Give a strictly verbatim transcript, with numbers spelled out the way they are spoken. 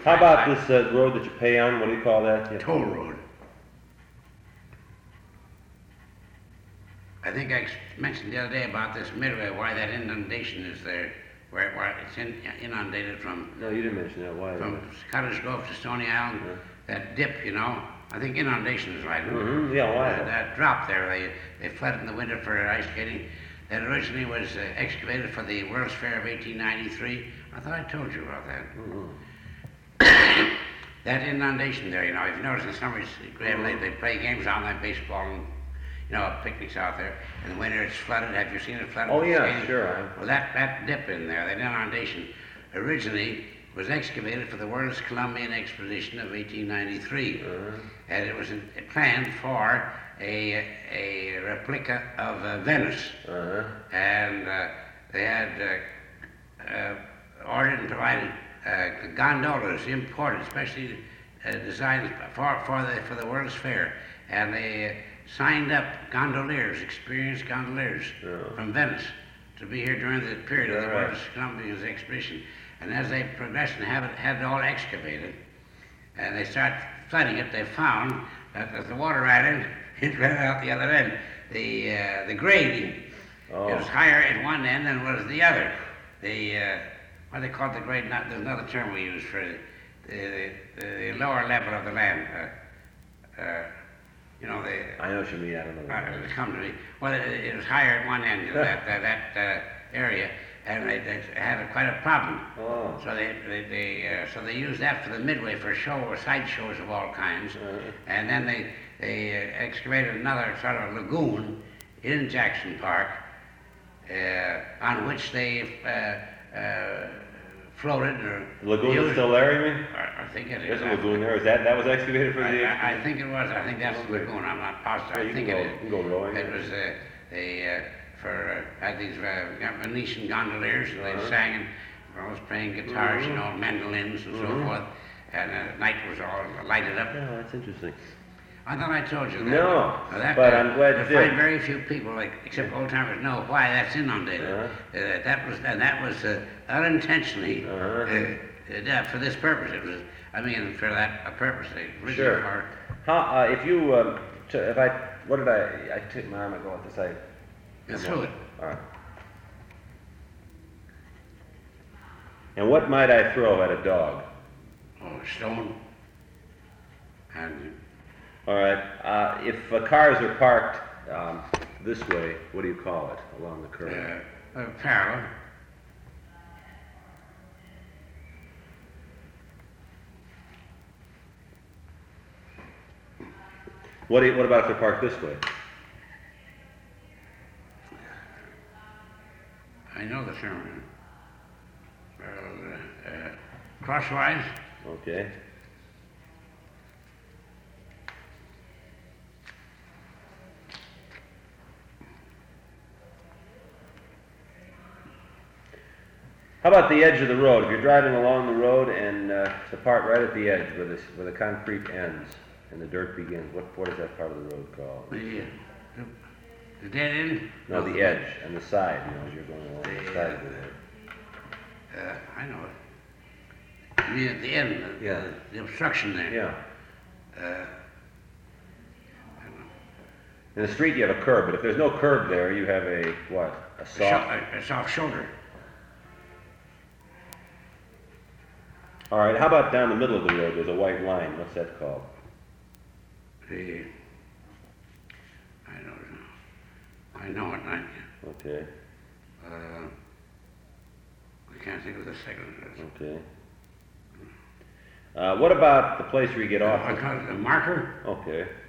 How about this uh, road that you pay on? What do you call that? Yeah. Toll road. I think I ex- mentioned the other day about this midway, why that inundation is there, where, where it's in, inundated from No, you didn't mention that. Why? from Cottage Grove to Stony Island. Yeah. That dip, you know. I think inundation is right. Mm-hmm. Yeah, why? Uh, that drop there, they they flooded in the winter for ice skating. That originally was uh, excavated for the World's Fair of eighteen ninety-three. I thought I told you about that. Mm-hmm. That inundation there, you know, if you notice in the summer, it's great, they, they play games on that baseball and, you know, picnics out there. In the winter, it's flooded. Have you seen it flooded? Oh, with yeah, skating? sure. I- Well, that, that dip in there, that inundation, originally was excavated for the World's Columbian Expedition of eighteen ninety-three. Uh-huh. And it was in, planned for a, a replica of uh, Venice. Uh-huh. And uh, they had uh, uh, ordered and provided uh, gondolas imported, especially uh, designed for, for, the, for the World's Fair. And they uh, signed up gondoliers, experienced gondoliers Yeah. from Venice to be here during the period of the Yeah, right. World's Columbian Expedition. And as they progressed and have it, had it all excavated, and they start flooding it, they found that as the water ran in, it ran out the other end. The uh, the grading, Oh. it was higher at one end than was the other. The uh, what they call the grade? Not there's another term we use for the the, the, the lower level of the land. Uh, uh, you know the. I know what you mean. I don't know. Uh, it come to me. Well, it, it was higher at one end of that that, that uh, area, and they, they had a, quite a problem. Oh. So they, they, they uh, so they used that for the midway for show or side shows of all kinds, Uh-huh. and then they they uh, excavated another sort of lagoon in Jackson Park, uh, on which they uh, uh, floated or The lagoon is used- still there, you mean? I, I think it There's is. a lagoon there. Is that that was excavated for I, the? I, I think it was. I think that's the lagoon. I'm not positive. Yeah, I you think can it go- is. you can go rowing. It was uh, they uh, for uh, had these uh, Venetian gondoliers, and they Uh-huh. sang and I was playing guitars, you Mhm. know, mandolins and Mhm. so forth. And uh, night was all lighted up. Yeah, that's interesting. I thought I told you that. No, Now that, but uh, I'm glad I you find did. very few people, like except old timers, know why that's inundated. Uh-huh. Uh, that was and that was uh, unintentionally Uh-huh. uh, uh, done for this purpose. It was, I mean, for that a purpose. They originally Sure. for- How uh, if you um, t- if I what did I I took my arm and go out the side. You threw it. All right. And what might I throw at a dog? Oh, stone. And All right. Uh, if uh, cars are parked um, this way, what do you call it along the curb? uh, uh, parallel. What do you, what about if they're parked this way? I know the term. Uh, uh, crosswise. Okay. How about the edge of the road? If you're driving along the road and uh, the part right at the edge where the, where the concrete ends and the dirt begins, what, what is that part of the road called? The, uh, the, the dead end. No, the edge and the side, you know, as you're going along the The, side of the road. Uh, I know it. You mean at the end? The, Yeah. The, the obstruction there. Yeah. Uh, I don't know. In the street you have a curb, but if there's no curb there, you have a, what, a A, soft... sho- a, a soft shoulder. All right, how about down the middle of the road, there's a white line, what's that called? The, I don't know. I know it. I, Okay, uh, I can't think of the second. okay. Uh, what about the place where you get off? I call it a marker. Okay.